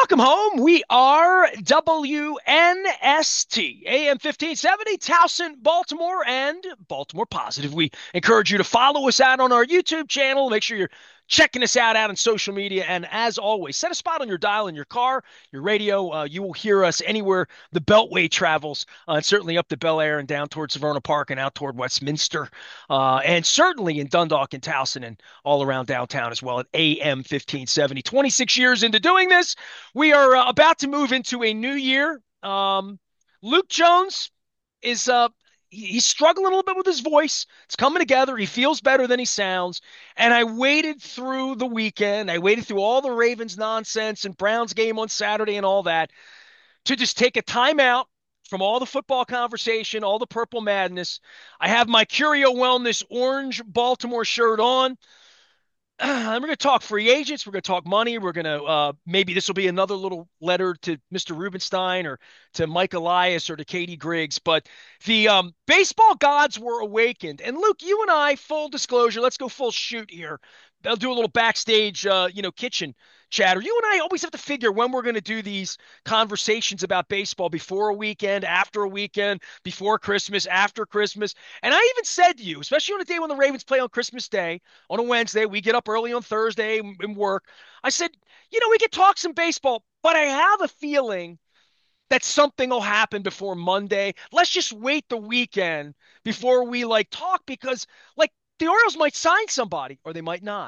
Welcome home. We are WNST, AM 1570, Towson, Baltimore, and Baltimore Positive. We encourage you to follow us out on our YouTube channel. Make sure you're checking us out on social media. And as always, set a spot on your dial in your car, your radio. You will hear us anywhere the Beltway travels, and certainly up to Bel Air and down towards Severna Park and out toward Westminster, and certainly in Dundalk and Towson and all around downtown as well at AM 1570. 26 years into doing this. We are about to move into a new year. Luke Jones is he's struggling a little bit with his voice. It's coming together. He feels better than he sounds. And I waited through the weekend. I waited through all the Ravens nonsense and Browns game on Saturday and all that to just take a timeout from all the football conversation, all the purple madness. I have my Curio Wellness orange Baltimore shirt on. We're going to talk free agents. We're going to talk money. We're going to maybe this will be another little letter to Mr. Rubenstein or to Mike Elias or to Katie Griggs. But the baseball gods were awakened. And Luke, you and I, full disclosure, let's go full shoot here. I'll do a little backstage, kitchen chatter. You and I always have to figure when we're going to do these conversations about baseball before a weekend, after a weekend, before Christmas, after Christmas. And I even said to you, especially on a day when the Ravens play on Christmas Day, on a Wednesday, we get up early on Thursday and work. I said, we could talk some baseball, but I have a feeling that something will happen before Monday. Let's just wait the weekend before we talk because the Orioles might sign somebody or they might not.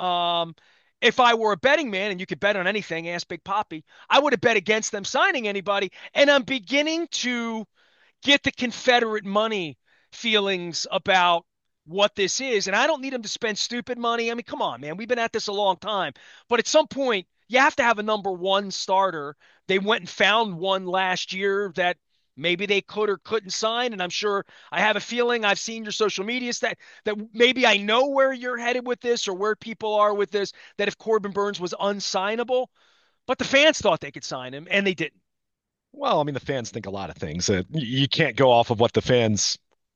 If I were a betting man and you could bet on anything, ask Big Poppy, I would have bet against them signing anybody. And I'm beginning to get the Confederate money feelings about what this is. And I don't need them to spend stupid money. I mean, come on, man. We've been at this a long time. But at some point, you have to have a number one starter. They went and found one last year that maybe they could or couldn't sign. And I'm sure I have a feeling I've seen your social medias that maybe I know where you're headed with this or where people are with this, that if Corbin Burns was unsignable, but the fans thought they could sign him and they didn't. Well, I mean, the fans think a lot of things. You can't go off of what the fans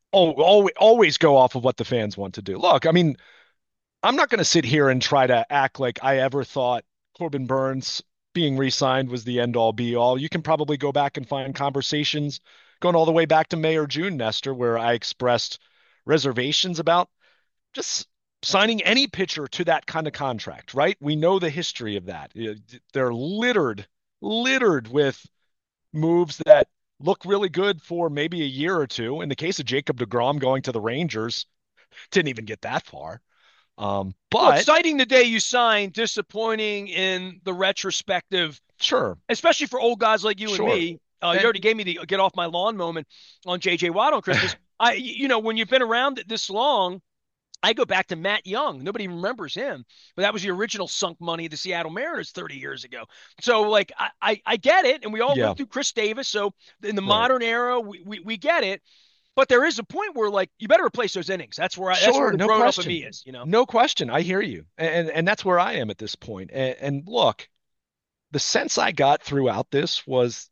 always go off of what the fans want to do. Look, I mean, I'm not going to sit here and try to act like I ever thought Corbin Burns being re-signed was the end all be all. You can probably go back and find conversations going all the way back to May or June, Nestor, where I expressed reservations about just signing any pitcher to that kind of contract, right? We know the history of that. They're littered with moves that look really good for maybe a year or two. In the case of Jacob deGrom going to the Rangers, didn't even get that far. Well, But exciting the day you signed, disappointing in the retrospective, sure, especially for old guys like you and sure. me. You And already gave me the get off my lawn moment on J.J. Watt on Christmas. When you've been around it this long, I go back to Matt Young. Nobody remembers him, but that was the original sunk money of the Seattle Mariners 30 years ago. So, I get it, and we all yeah, lived through Chris Davis. So, in the right. modern era, we get it. But there is a point where, you better replace those innings. That's where Sure, the no grown up in me question. is. No question. I hear you. And that's where I am at this point. And look, the sense I got throughout this was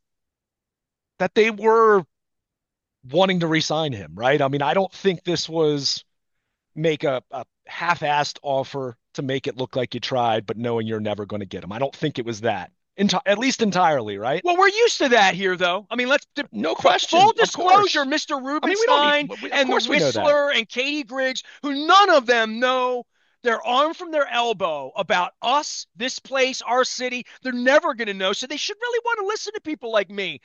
that they were wanting to re-sign him, right? I mean, I don't think this was make a half-assed offer to make it look like you tried, but knowing you're never going to get him. I don't think it was that, at least entirely, right? Well, we're used to that here, though. I mean, No full question, of disclosure, course. Mr. I mean, we don't need, Rubenstein of and the course we know that. Whistler and Katie Griggs, who none of them know their arm from their elbow about us, this place, our city. They're never going to know. So they should really want to listen to people like me,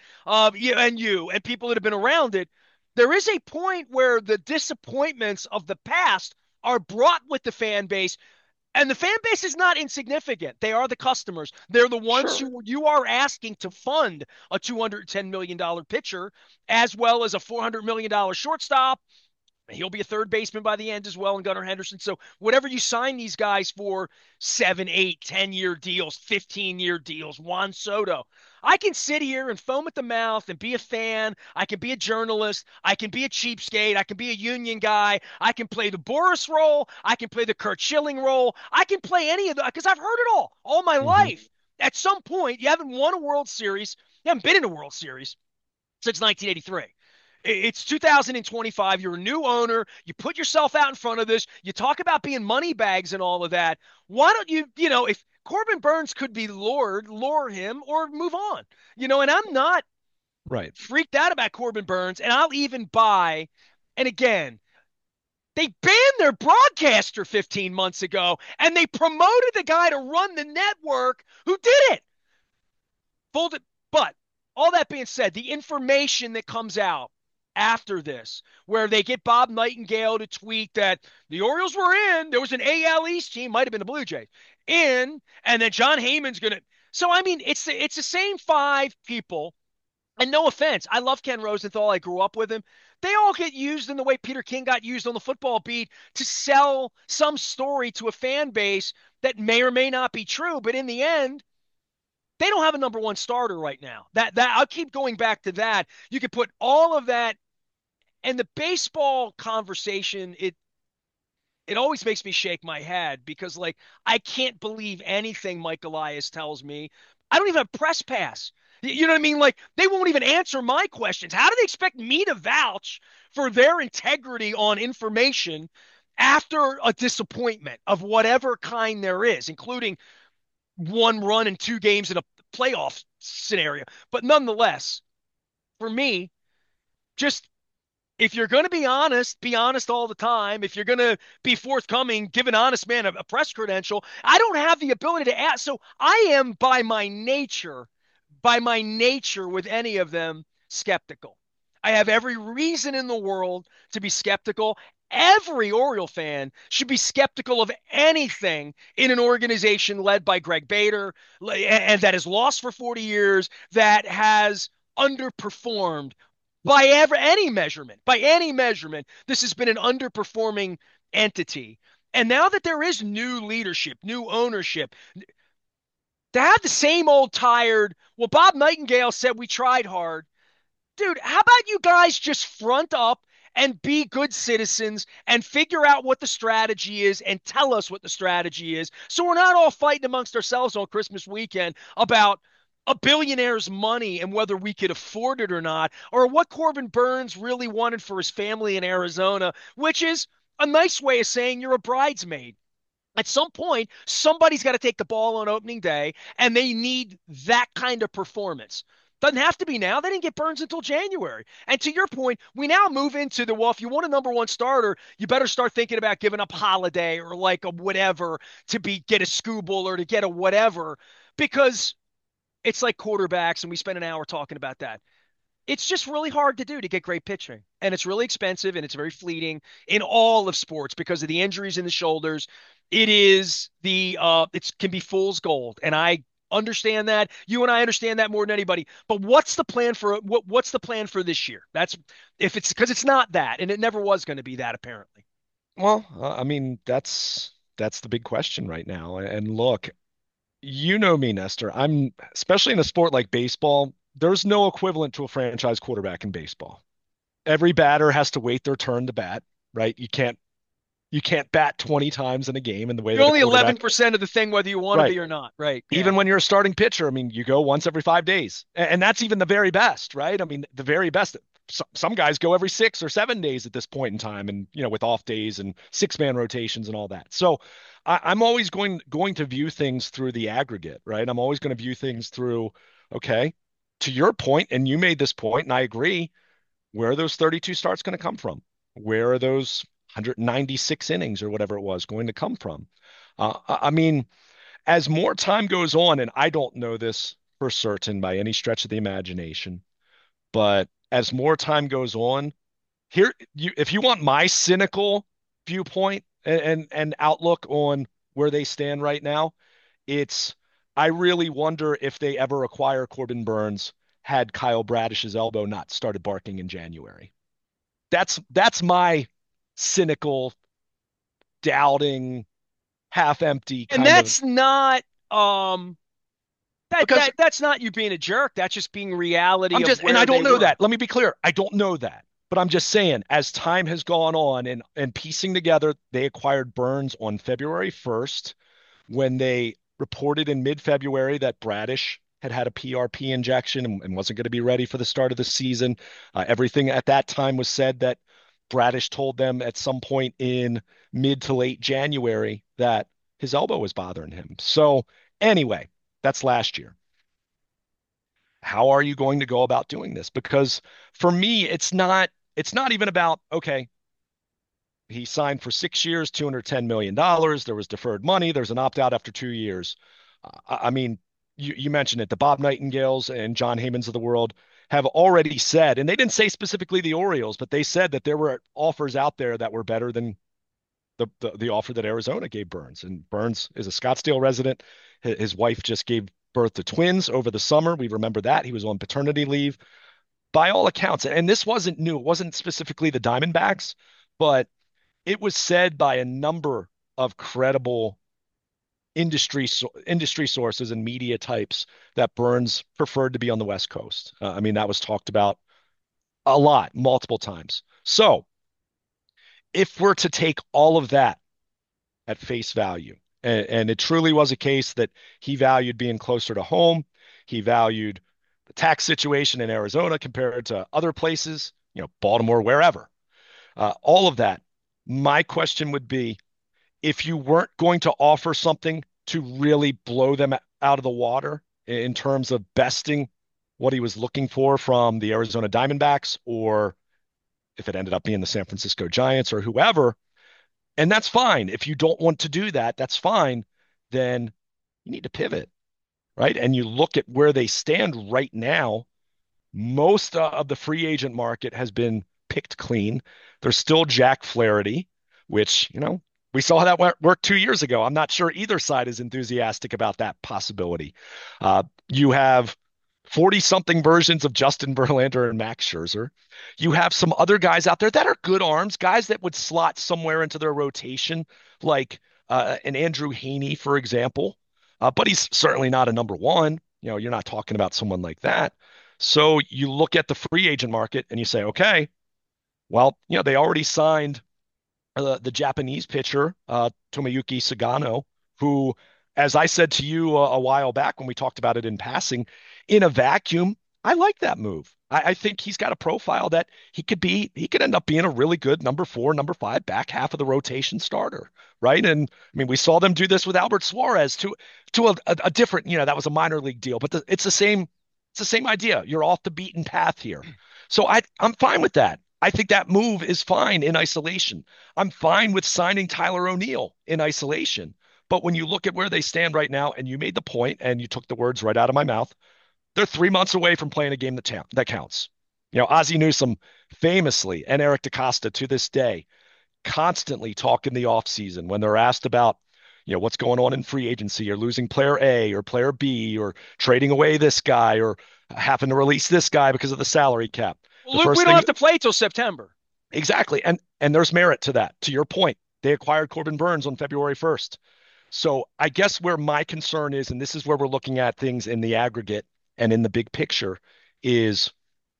you, and people that have been around it. There is a point where the disappointments of the past are brought with the fan base, and the fan base is not insignificant. They are the customers. They're the ones Sure. who you are asking to fund a $210 million pitcher, as well as a $400 million shortstop. He'll be a third baseman by the end as well, and Gunnar Henderson. So whatever you sign these guys for, 7, 8, 10-year deals, 15-year deals, Juan Soto. I can sit here and foam at the mouth and be a fan. I can be a journalist. I can be a cheapskate. I can be a union guy. I can play the Boris role. I can play the Kurt Schilling role. I can play any of the, because I've heard it all my Hmm. life. At some point, you haven't won a World Series. You haven't been in a World Series since 1983. It's 2025. You're a new owner. You put yourself out in front of this. You talk about being money bags and all of that. Why don't if Corbin Burnes could be lured, lure him, or move on. And I'm not Right. freaked out about Corbin Burnes, and I'll even buy. And again, they banned their broadcaster 15 months ago, and they promoted the guy to run the network who did it. Folded, but all that being said, the information that comes out after this, where they get Bob Nightingale to tweet that the Orioles were in, there was an AL East team, might have been the Blue Jays, in, and then John Heyman's gonna. So I mean, it's the same five people. And no offense, I love Ken Rosenthal. I grew up with him. They all get used in the way Peter King got used on the football beat to sell some story to a fan base that may or may not be true. But in the end, they don't have a number one starter right now. That I'll keep going back to that. You could put all of that and the baseball conversation. It always makes me shake my head because like I can't believe anything Mike Elias tells me. I don't even have press pass. You know what I mean? Like they won't even answer my questions. How do they expect me to vouch for their integrity on information after a disappointment of whatever kind there is, including one run in two games in a playoff scenario? But nonetheless, for me, just if you're going to be honest all the time. If you're going to be forthcoming, give an honest man a press credential. I don't have the ability to ask. So I am by my nature with any of them, skeptical. I have every reason in the world to be skeptical. Every Oriole fan should be skeptical of anything in an organization led by Greg Bader and that has lost for 40 years, that has underperformed by any measurement. By any measurement, this has been an underperforming entity. And now that there is new leadership, new ownership, to have the same old tired, well, Bob Nightingale said we tried hard. Dude, how about you guys just front up and be good citizens and figure out what the strategy is and tell us what the strategy is so we're not all fighting amongst ourselves on Christmas weekend about a billionaire's money and whether we could afford it or not, or what Corbin Burnes really wanted for his family in Arizona, which is a nice way of saying you're a bridesmaid. At some point, somebody's got to take the ball on opening day, and they need that kind of performance. Doesn't have to be now. They didn't get Burnes until January. And to your point, we now move into the, well, if you want a number one starter, you better start thinking about giving up Holiday or like a whatever to get a Skubal or to get a whatever, because it's like quarterbacks, and we spent an hour talking about that. It's just really hard to do to get great pitching. And it's really expensive and it's very fleeting in all of sports because of the injuries in the shoulders. It can be fool's gold. And I understand that. You and I understand that more than anybody. But what's the plan for what's the plan for this year? That's if it's because it's not that, and it never was going to be that apparently. Well, I mean, that's the big question right now. And look, you know me, Nestor. I'm especially in a sport like baseball, there's no equivalent to a franchise quarterback in baseball. Every batter has to wait their turn to bat, right? You can't bat 20 times in a game in the way You're that a only quarterback, 11% of the thing, whether you want to right? be or not. Right. Yeah. Even when you're a starting pitcher, I mean, you go once every 5 days. And that's even the very best, right? I mean, the very best. Some guys go every 6 or 7 days at this point in time, and with off days and six-man rotations and all that. So I'm always going to view things through the aggregate, right? I'm always going to view things through, okay, to your point, and you made this point, and I agree, where are those 32 starts going to come from? Where are those 196 innings or whatever it was going to come from? I mean, as more time goes on, and I don't know this for certain by any stretch of the imagination, but as more time goes on, if you want my cynical viewpoint and outlook on where they stand right now, it's I really wonder if they ever acquire Corbin Burnes had Kyle Bradish's elbow not started barking in January. That's my cynical, doubting, half empty And kind of that's not because that's not you being a jerk. That's just being reality I'm of just, and where I they don't know were. that. Let me be clear. I don't know that. But I'm just saying, as time has gone on and piecing together, they acquired Burnes on February 1st when they reported in mid-February that Bradish had had a PRP injection and wasn't going to be ready for the start of the season. Everything at that time was said that Bradish told them at some point in mid to late January that his elbow was bothering him. So Anyway, that's last year. How are you going to go about doing this? Because for me, it's not even about, okay, he signed for 6 years, $210 million. There was deferred money. There's an opt out after 2 years. I mean, you mentioned it. The Bob Nightingales and John Heymans of the world have already said, and they didn't say specifically the Orioles, but they said that there were offers out there that were better than the offer that Arizona gave Burns. And Burns is a Scottsdale resident. His wife just gave birth to twins over the summer. We remember that. He was on paternity leave. By all accounts, and this wasn't new, it wasn't specifically the Diamondbacks, but it was said by a number of credible industry sources and media types that Burns preferred to be on the West Coast. I mean, that was talked about a lot, multiple times. So, if we're to take all of that at face value, and it truly was a case that he valued being closer to home, he valued the tax situation in Arizona compared to other places, Baltimore, wherever, all of that. My question would be, if you weren't going to offer something to really blow them out of the water in terms of besting what he was looking for from the Arizona Diamondbacks, or if it ended up being the San Francisco Giants or whoever, and that's fine. If you don't want to do that, that's fine. Then you need to pivot, right? And you look at where they stand right now. Most of the free agent market has been picked clean. There's still Jack Flaherty, which, we saw how that work 2 years ago. I'm not sure either side is enthusiastic about that possibility. You have 40 something versions of Justin Verlander and Max Scherzer. You have some other guys out there that are good arms, guys that would slot somewhere into their rotation, like an Andrew Heaney, for example. But he's certainly not a number one. You're not talking about someone like that. So you look at the free agent market and you say, okay, well, they already signed the Japanese pitcher, Tomoyuki Sagano, who, as I said to you a while back when we talked about it in passing, in a vacuum, I like that move. I think he's got a profile that he could end up being a really good number four, number five, back half of the rotation starter, right? And I mean, we saw them do this with Albert Suarez to a different, that was a minor league deal, but it's the same idea. You're off the beaten path here. So I'm fine with that. I think that move is fine in isolation. I'm fine with signing Tyler O'Neill in isolation. But when you look at where they stand right now, and you made the point and you took the words right out of my mouth, they're 3 months away from playing a game that counts. Ozzie Newsome famously, and Eric DaCosta to this day, constantly talk in the offseason when they're asked about, what's going on in free agency, or losing player A or player B, or trading away this guy, or having to release this guy because of the salary cap. Well, The Luke, first we don't thing have to play till September. Exactly. And there's merit to that. To your point, they acquired Corbin Burns on February 1st. So I guess where my concern is, and this is where we're looking at things in the aggregate and in the big picture, is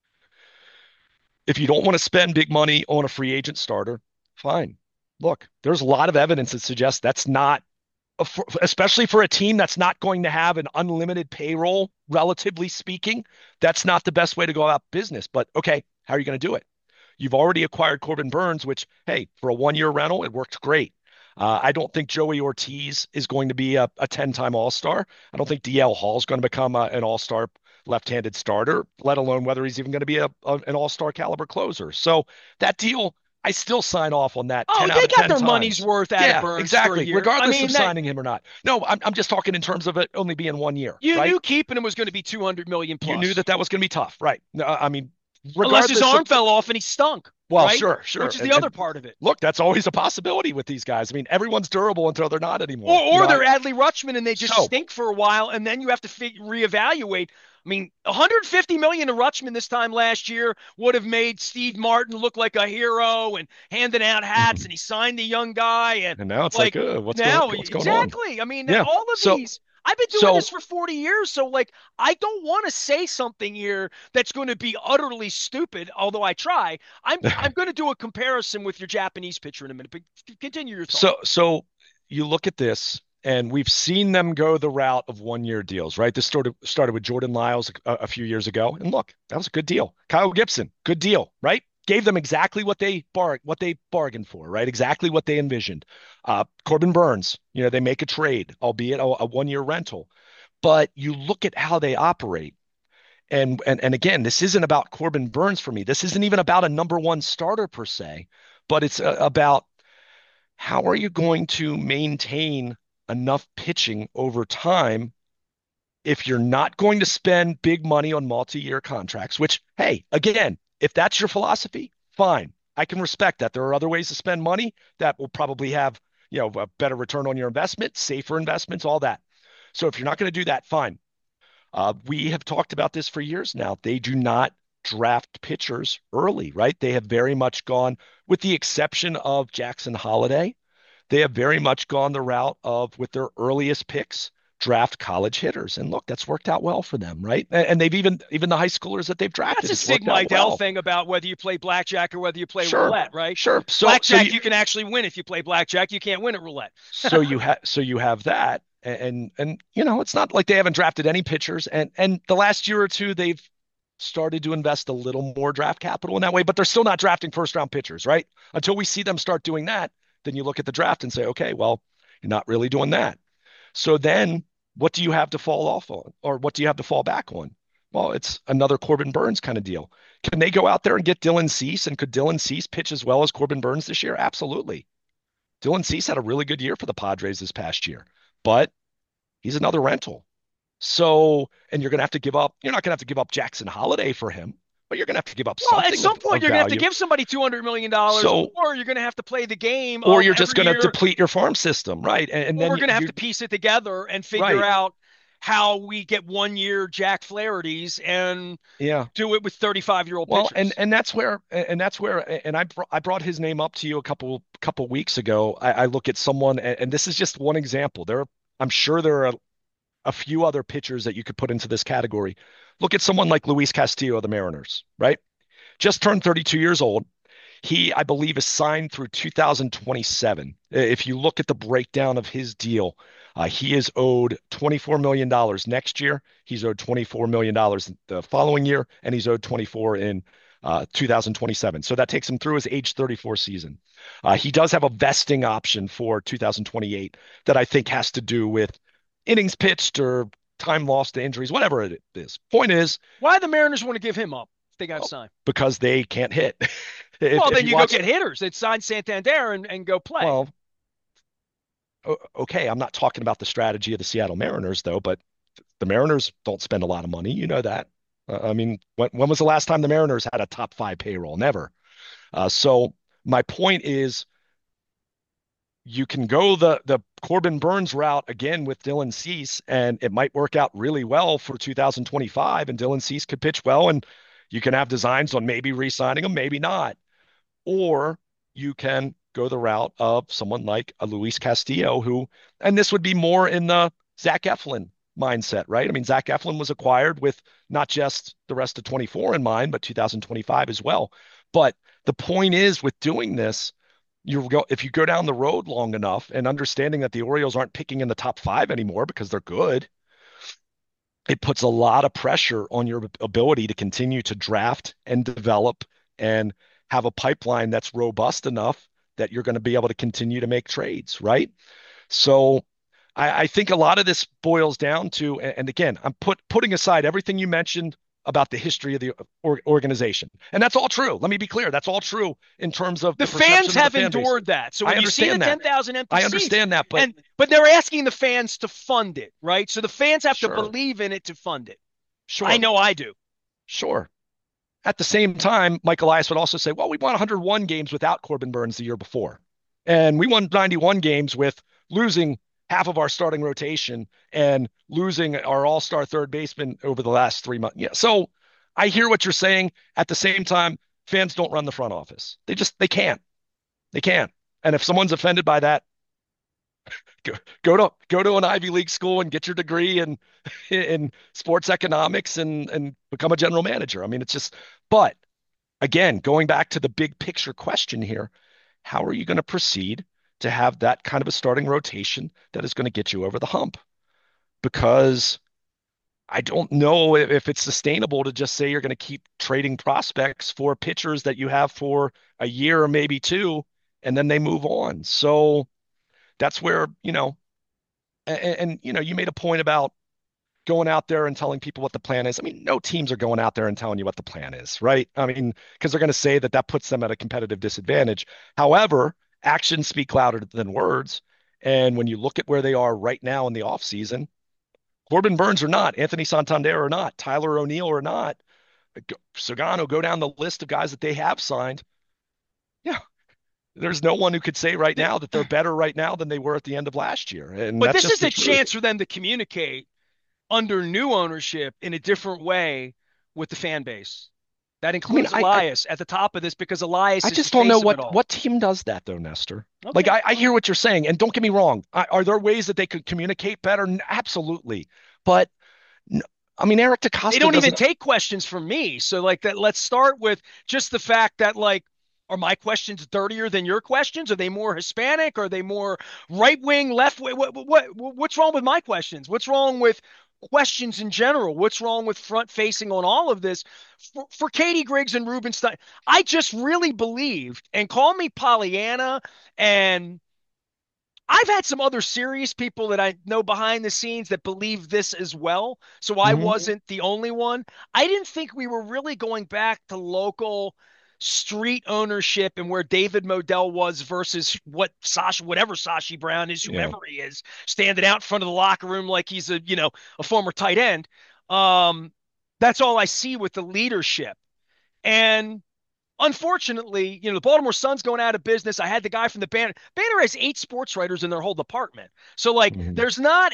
if you don't want to spend big money on a free agent starter, fine. Look, there's a lot of evidence that suggests that's not, especially for a team that's not going to have an unlimited payroll, relatively speaking, that's not the best way to go about business. But okay, how are you going to do it? You've already acquired Corbin Burns, which, hey, for a 1 year rental, it worked great. I don't think Joey Ortiz is going to be a 10-time All-Star. I don't think DL Hall is going to become an All-Star left-handed starter, let alone whether he's even going to be an All-Star caliber closer. So that deal, I still sign off on that Oh, 10 out they of got 10 their times. money's worth out of Yeah, Burns for a exactly. year. I Regardless mean, of signing him or not. No, I'm just talking in terms of it only being 1 year, you right? knew keeping him was going to be 200 million You knew plus, that was going to be tough, right? No, I mean, unless his regardless arm of, fell off and he stunk, well, right? sure, sure. Which is the other part of it. Look, that's always a possibility with these guys. I mean, everyone's durable until they're not Or anymore. or they're Adley Rutschman and they just So stink for a while, and then you have to reevaluate. I mean, 150 million to Rutschman this time last year would have made Steve Martin look like a hero and handing out hats, and he signed the young guy, and and now it's like, like now what's going on? exactly. I mean, Yeah. all of So these. I've been doing so this for 40 years, so like I don't want to say something here that's going to be utterly stupid, although I try. I'm going to do a comparison with your Japanese pitcher in a minute, but continue your thought. so you look at this, and we've seen them go the route of 1 year deals, right? This started with Jordan Lyles a few years ago, and look, that was a good deal. Kyle Gibson, good deal, right? gave them exactly what they bargained for, right? Exactly what they envisioned. Corbin Burns, they make a trade, albeit a 1 year rental. But you look at how they operate. And again, this isn't about Corbin Burns for me. This isn't even about a number one starter per se, but it's about how are you going to maintain enough pitching over time if you're not going to spend big money on multi-year contracts, which, hey, again, if that's your philosophy, fine. I can respect that. There are other ways to spend money that will probably have, a better return on your investment, safer investments, all that. So if you're not going to do that, fine. We have talked about this for years now. They do not draft pitchers early, right? They have very much gone, with the exception of Jackson Holliday, they have very much gone the route of, with their earliest picks, draft college hitters. And look, that's worked out well for them, right? And they've even the high schoolers that they've That's drafted, a it's Sig worked out Meidel well. thing about whether you play blackjack or whether you play Sure, roulette, right? sure. So Blackjack, you can actually win if you play blackjack. You can't win at roulette. you have that, and it's not like they haven't drafted any pitchers, and the last year or two they've started to invest a little more draft capital in that way, but they're still not drafting first round pitchers, right? Until we see them start doing that, then you look at the draft and say, okay, well, you're not really doing that. So then what do you have to fall off on, or what do you have to fall back on? Well, it's another Corbin Burns kind of deal. Can they go out there and get Dylan Cease? And could Dylan Cease pitch as well as Corbin Burns this year? Absolutely. Dylan Cease had a really good year for the Padres this past year, but he's another rental. So, and you're not going to have to give up Jackson Holliday for him, but you're going to have to give up Well, at something some point, of you're going to have to value. give somebody $200 million, So, or you're going to have to play the game or of you're just every going to year, deplete your farm system, right? And or then we're going to have you, to piece it together and figure right. out how we get 1 year Jack Flaherty's and Yeah. do it with 35-year-old Well, pitchers. and I brought his name up to you a couple weeks ago. I look at someone, and this is just one example. I'm sure there are a few other pitchers that you could put into this category. Look at someone like Luis Castillo of the Mariners, right? Just turned 32 years old. He, I believe, is signed through 2027. If you look at the breakdown of his deal, he is owed $24 million next year. He's owed $24 million the following year, and he's owed 24 in 2027. So that takes him through his age 34 season. He does have a vesting option for 2028 that I think has to do with innings pitched or time lost to injuries, whatever it is. Point is, Why the Mariners want to give him up if they got well, signed? because they can't hit. Well, If then you you go watch, get hitters. They'd sign Santander and go play. well, okay, I'm not talking about the strategy of the Seattle Mariners though, but the Mariners don't spend a lot of money. You know that. I mean, when was the last time the Mariners had a top five payroll? Never. So my point is, you can go the Corbin Burns route again with Dylan Cease, and it might work out really well for 2025. And Dylan Cease could pitch well, and you can have designs on maybe re-signing him, maybe not. Or you can go the route of someone like a Luis Castillo, who, and this would be more in the Zach Eflin mindset, right? I mean, Zach Eflin was acquired with not just the rest of 24 in mind, but 2025 as well. But the point is, with doing this, if you go down the road long enough and understanding that the Orioles aren't picking in the top five anymore because they're good, it puts a lot of pressure on your ability to continue to draft and develop and have a pipeline that's robust enough that you're going to be able to continue to make trades, right? So I think a lot of this boils down to, and again, I'm putting aside everything you mentioned about the history of the organization, and that's all true. Let me be clear, that's all true in terms of The the perception fans of the have fan base. endured that. So I when you see the understand that. 10,000 empty I seats, understand that, but but they're asking the fans to fund it, right? So the fans have to sure, believe in it to fund it. I sure, know I do. sure. At the same time, Mike Elias would also say, well, we won 101 games without Corbin Burns the year before. And we won 91 games with losing half of our starting rotation and losing our all-star third baseman over the last 3 months. Yeah. So I hear what you're saying. At the same time, fans don't run the front office. They can't. They can't. And if someone's offended by that, go to an Ivy League school and get your degree in sports economics and become a general manager. I mean, it's just, but again, going back to the big picture question here, how are you going to proceed to have that kind of a starting rotation that is going to get you over the hump? Because I don't know if it's sustainable to just say you're going to keep trading prospects for pitchers that you have for a year or maybe two, and then they move on. So that's where, you made a point about going out there and telling people what the plan is. I mean, no teams are going out there and telling you what the plan is, right? I mean, because they're going to say that that puts them at a competitive disadvantage. However, actions speak louder than words. And when you look at where they are right now in the offseason, Corbin Burns or not, Anthony Santander or not, Tyler O'Neill or not, Sagano, go down the list of guys that they have signed. Yeah, there's no one who could say right now that they're better right now than they were at the end of last year. And But that's this just is the a truth. chance for them to communicate under new ownership in a different way with the fan base. That I mean, includes I Elias at the top of this because Elias I is the just don't know face of it what all. what team does that though, Nestor. Like Okay. I hear what you're saying, and don't get me wrong. Are there ways that they could communicate better? Absolutely, but I mean, Eric They DaCosta don't even doesn't. take questions from me. So like that, let's start with just the fact that like, are my questions dirtier than your questions? Are they more Hispanic? Are they more right wing, left wing? What's wrong with my questions? What's wrong with questions in general? What's wrong with front facing on all of this for Katie Griggs and Rubenstein? I just really believed, and call me Pollyanna, and I've had some other serious people that I know behind the scenes that believe this as well. So I Mhm. wasn't the only one. I didn't think we were really going back to local street ownership and where David Modell was versus what Sasha, whatever Sashi Brown is, Yeah. whoever he is, standing out in front of the locker room like he's a former tight end. Um, that's all I see with the leadership. And unfortunately, the Baltimore Sun's going out of business. I had the guy from the Banner. Banner has 8 sports writers in their whole department. So, like, Mhm. there's not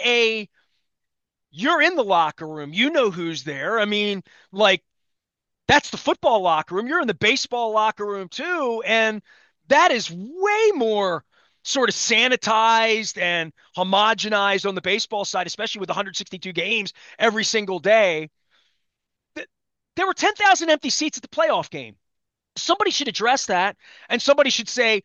you're in the locker room. You know who's there. I mean, like, that's the football locker room. You're in the baseball locker room too. And that is way more sort of sanitized and homogenized on the baseball side, especially with 162 games every single day. There were 10,000 empty seats at the playoff game. Somebody should address that, and somebody should say,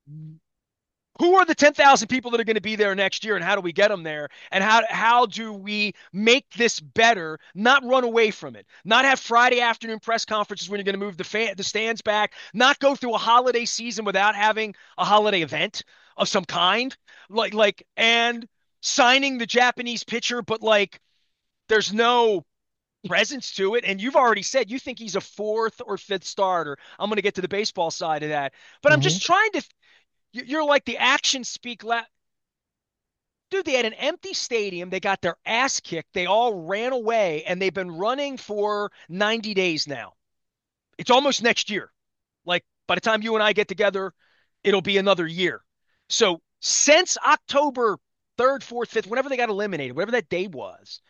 who are the 10,000 people that are going to be there next year, and how do we get them there, and how do we make this better, not run away from it, not have Friday afternoon press conferences when you're going to move the stands back, not go through a holiday season without having a holiday event of some kind, and signing the Japanese pitcher, but like there's no presence to it. And you've already said you think he's a fourth or fifth starter. I'm going to get to the baseball side of that. But I'm Mhm. just trying to, you're like the actions speak loud. Dude, they had an empty stadium. They got their ass kicked. They all ran away, and they've been running for 90 days now. It's almost next year. Like by the time you and I get together, it'll be another year. So since October 3rd, 4th, 5th, whenever they got eliminated, whatever that day was,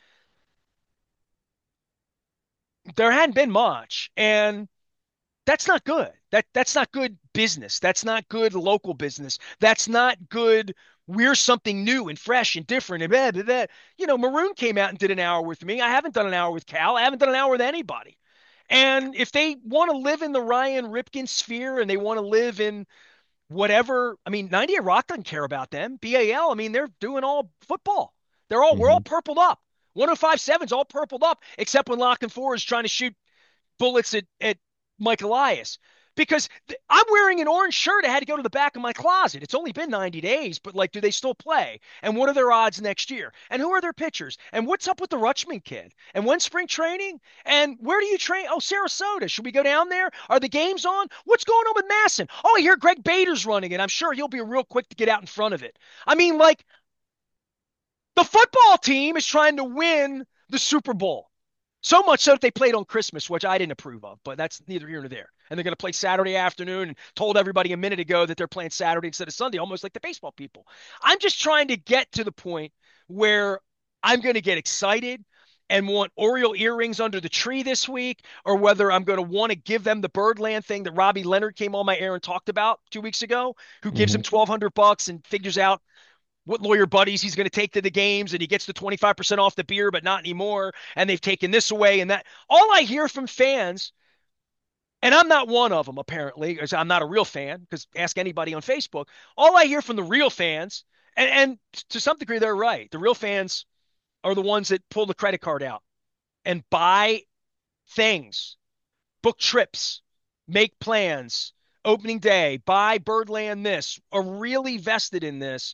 there hadn't been much. And that's not good. That's not good business. That's not good local business. That's not good. We're something new and fresh and different and blah, blah, blah. Maroon came out and did an hour with me. I haven't done an hour with Cal. I haven't done an hour with anybody. And if they want to live in the Ryan Ripken sphere and they want to live in whatever, I mean, 98 Rock doesn't care about them. BAL, I mean, they're doing all football. We're all Mhm. purpled up. 105.7's all purpled up, except when Lock and Four is trying to shoot bullets at Mike Elias because I'm wearing an orange shirt. I had to go to the back of my closet. It's only been 90 days, but like, do they still play? And what are their odds next year? And who are their pitchers? And what's up with the Rutschman kid? And when's spring training? And where do you train? Oh, Sarasota. Should we go down there? Are the games on? What's going on with Masson? Oh, I hear Greg Bader's running it. I'm sure he'll be real quick to get out in front of it. I mean, like, the football team is trying to win the Super Bowl. So much so that they played on Christmas, which I didn't approve of, but that's neither here nor there. And they're going to play Saturday afternoon and told everybody a minute ago that they're playing Saturday instead of Sunday, almost like the baseball people. I'm just trying to get to the point where I'm going to get excited and want Oriole earrings under the tree this week, or whether I'm going to want to give them the Birdland thing that Robbie Leonard came on my air and talked about 2 weeks ago, who gives him Mhm. $1,200 and figures out what lawyer buddies he's going to take to the games, and he gets the 25% off the beer, but not anymore. And they've taken this away and that. All I hear from fans, and I'm not one of them apparently, because I'm not a real fan, because ask anybody on Facebook, all I hear from the real fans, and to some degree they're right. The real fans are the ones that pull the credit card out and buy things, book trips, make plans, opening day, buy Birdland this, are really vested in this.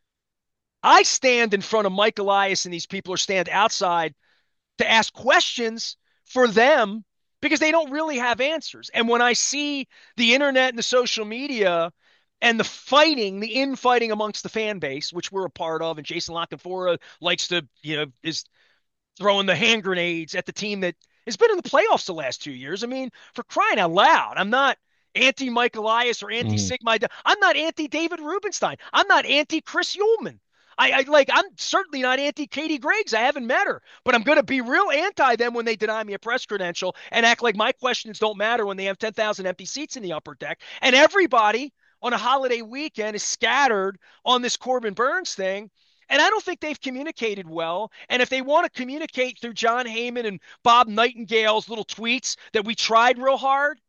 I stand in front of Mike Elias and these people, or stand outside to ask questions for them because they don't really have answers. And when I see the internet and the social media and the fighting, the infighting amongst the fan base, which we're a part of, and Jason Lockenfora likes to, is throwing the hand grenades at the team that has been in the playoffs the last 2 years. I mean, for crying out loud, I'm not anti Mike Elias or anti Mhm. Sigma. I'm not anti David Rubenstein. I'm not anti Chris Ullman. I'm certainly not anti Katie Griggs. I haven't met her, but I'm going to be real anti them when they deny me a press credential and act like my questions don't matter when they have 10,000 empty seats in the upper deck. And everybody on a holiday weekend is scattered on this Corbin Burnes thing. And I don't think they've communicated well. And if they want to communicate through John Heyman and Bob Nightingale's little tweets that we tried real hard,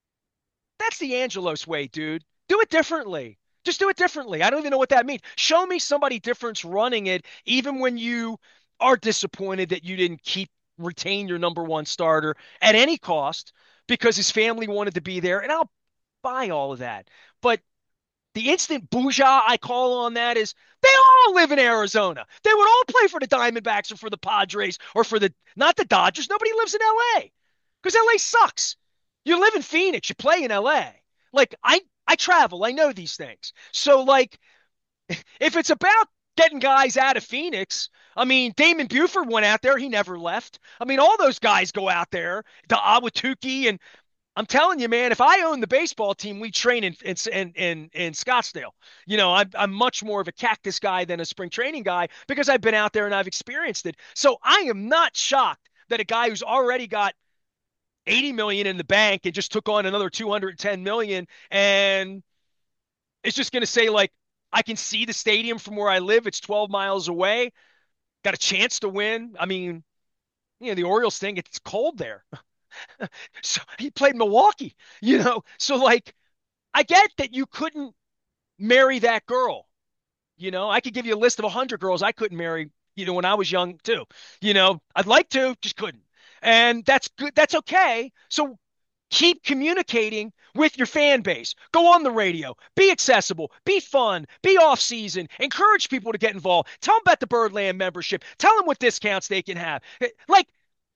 that's the Angelos way, dude. Do it differently. Just do it differently. I don't even know what that means. Show me somebody different running it, even when you are disappointed that you didn't retain your number one starter at any cost because his family wanted to be there. And I'll buy all of that. But the instant bouja I call on that is they all live in Arizona. They would all play for the Diamondbacks or for the Padres or for not the Dodgers. Nobody lives in LA because LA sucks. You live in Phoenix, you play in LA. Like I travel, I know these things. So like if it's about getting guys out of Phoenix, I mean, Damon Buford went out there, he never left. I mean, all those guys go out there, the Awatuki, and I'm telling you, man, if I owned the baseball team, we train in Scottsdale. I'm much more of a cactus guy than a spring training guy because I've been out there and I've experienced it. So I am not shocked that a guy who's already got 80 million in the bank and just took on another 210 million and it's just going to say like I can see the stadium from where I live. It's 12 miles away. Got a chance to win. I mean, the Orioles thing, it's cold there. So he played Milwaukee, So like I get that you couldn't marry that girl. I could give you a list of 100 girls I couldn't marry, when I was young too. I'd like to, just couldn't. And that's good. That's okay. So keep communicating with your fan base. Go on the radio. Be accessible. Be fun. Be off season. Encourage people to get involved. Tell them about the Birdland membership. Tell them what discounts they can have. Like,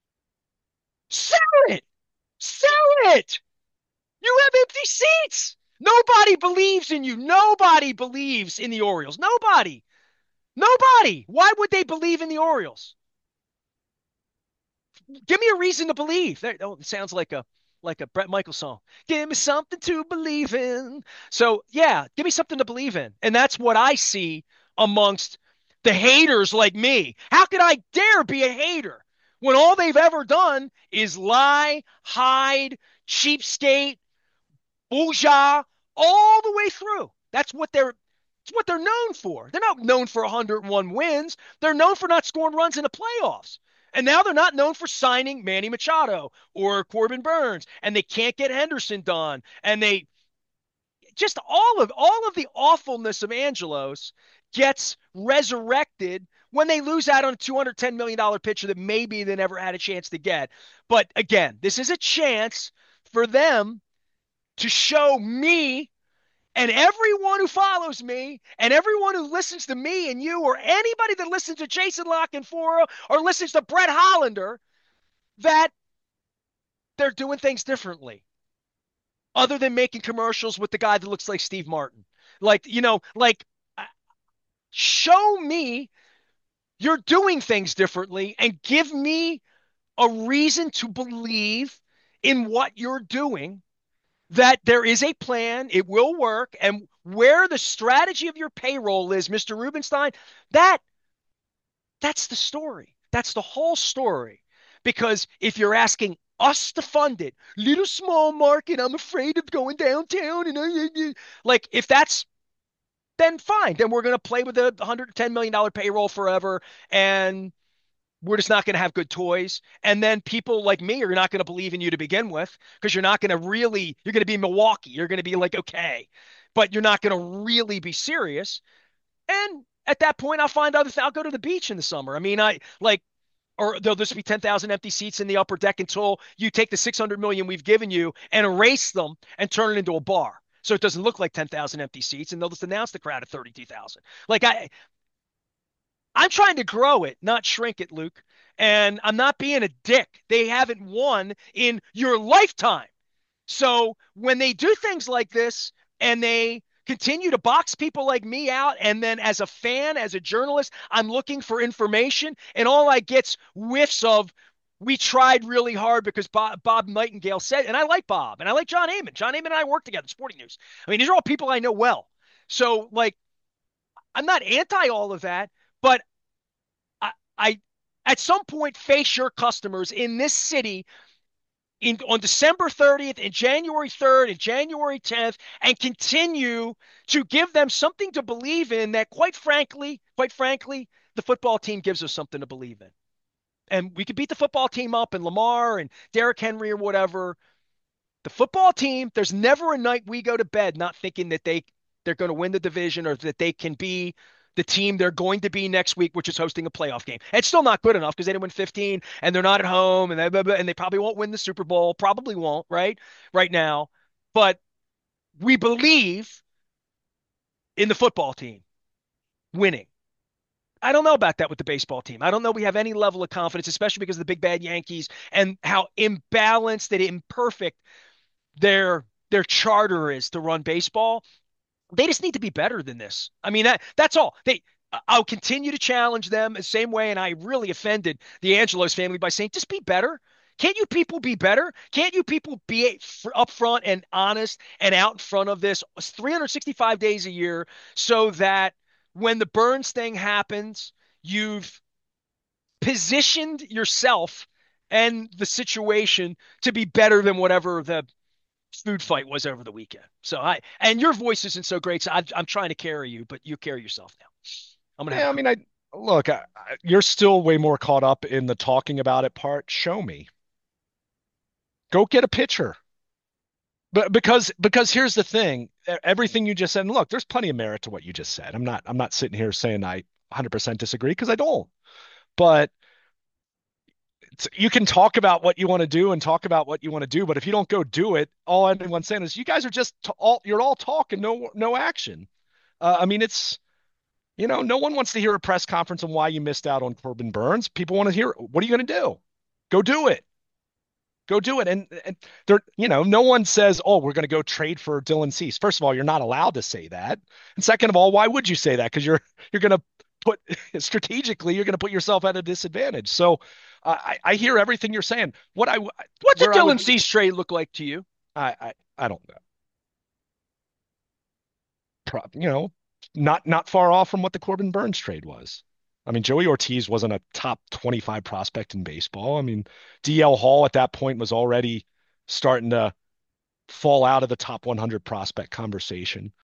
sell it. Sell it. You have empty seats. Nobody believes in you. Nobody believes in the Orioles. Nobody. Nobody. Why would they believe in the Orioles? Give me a reason to believe. Oh, it sounds like a Bret Michaels song. Give me something to believe in. So yeah, give me something to believe in. And that's what I see amongst the haters like me. How could I dare be a hater when all they've ever done is lie, hide, cheapskate, bougie all the way through. It's what they're known for. They're not known for 101 wins. They're known for not scoring runs in the playoffs. And now they're not known for signing Manny Machado or Corbin Burnes, and they can't get Henderson done. And they just all of the awfulness of Angelos gets resurrected when they lose out on a $210 million pitcher that maybe they never had a chance to get. But again, this is a chance for them to show me and everyone who follows me and everyone who listens to me and you or anybody that listens to Jason Lockenfora or listens to Brett Hollander that they're doing things differently other than making commercials with the guy that looks like Steve Martin. Like show me you're doing things differently and give me a reason to believe in what you're doing, that there is a plan, it will work, and where the strategy of your payroll is, Mr. Rubenstein, that that's the story. That's the whole story. Because if you're asking us to fund it, little small market, I'm afraid of going downtown, and like if that's then fine, then we're going to play with the $110 million payroll forever, and we're just not going to have good toys. And then people like me are not going to believe in you to begin with because you're going to be Milwaukee. You're going to be like, okay, but you're not going to really be serious. And at that point, I'll find other, I'll go to the beach in the summer. I mean, I like, or there'll just be 10,000 empty seats in the upper deck until you take the 600 million we've given you and erase them and turn it into a bar. So it doesn't look like 10,000 empty seats, and they'll just announce the crowd at 32,000. Like I'm trying to grow it, not shrink it, Luke. And I'm not being a dick. They haven't won in your lifetime. So when they do things like this and they continue to box people like me out, and then as a fan, as a journalist, I'm looking for information, and all I get's whiffs of we tried really hard because Bob Nightingale said, and I like Bob and I like John Heyman. John Heyman and I work together, Sporting News. I mean, these are all people I know well. So like, I'm not anti all of that, but I at some point face your customers in this city on December 30th and January 3rd and January 10th and continue to give them something to believe in that quite frankly, the football team gives us something to believe in. And we could beat the football team up and Lamar and Derrick Henry or whatever. The football team, there's never a night we go to bed not thinking that they're going to win the division or that they can be the team they're going to be next week, which is hosting a playoff game. And it's still not good enough because they didn't win 15 and they're not at home and they probably won't win the Super Bowl. Probably won't, right now. But we believe in the football team winning. I don't know about that with the baseball team. I don't know we have any level of confidence, especially because of the big bad Yankees and how imbalanced and imperfect their charter is to run baseball. They just need to be better than this. I mean, that's all. I'll continue to challenge them the same way. And I really offended the Angelos family by saying, just be better. Can't you people be better? Can't you people be upfront and honest and out in front of this 365 days a year so that when the Burns thing happens, you've positioned yourself and the situation to be better than whatever the food fight was over the weekend. So and your voice isn't so great, so I'm trying to carry you, but you carry yourself now. I'm gonna have Yeah, I a mean, look, you're still way more caught up in the talking about it part. Show me. Go get a pitcher. But because here's the thing, everything you just said, and look, there's plenty of merit to what you just said. I'm not sitting here saying I 100% disagree because I don't. But you can talk about what you want to do and talk about what you want to do, but if you don't go do it, all anyone's saying is you guys are just you're all talk and no action. I mean, no one wants to hear a press conference on why you missed out on Corbin Burns. People want to hear, what are you going to do? Go do it. Go do it. And there, no one says, oh, we're going to go trade for Dylan Cease. First of all, you're not allowed to say that. And second of all, why would you say that? Because you're going to put strategically, you're going to put yourself at a disadvantage. So I hear everything you're saying. What's a Where I Dylan would, Cease trade look like to you? I don't know. Not far off from what the Corbin Burns trade was. I mean, Joey Ortiz wasn't a top 25 prospect in baseball. I mean, DL Hall at that point was already starting to fall out of the top 100 prospect conversation.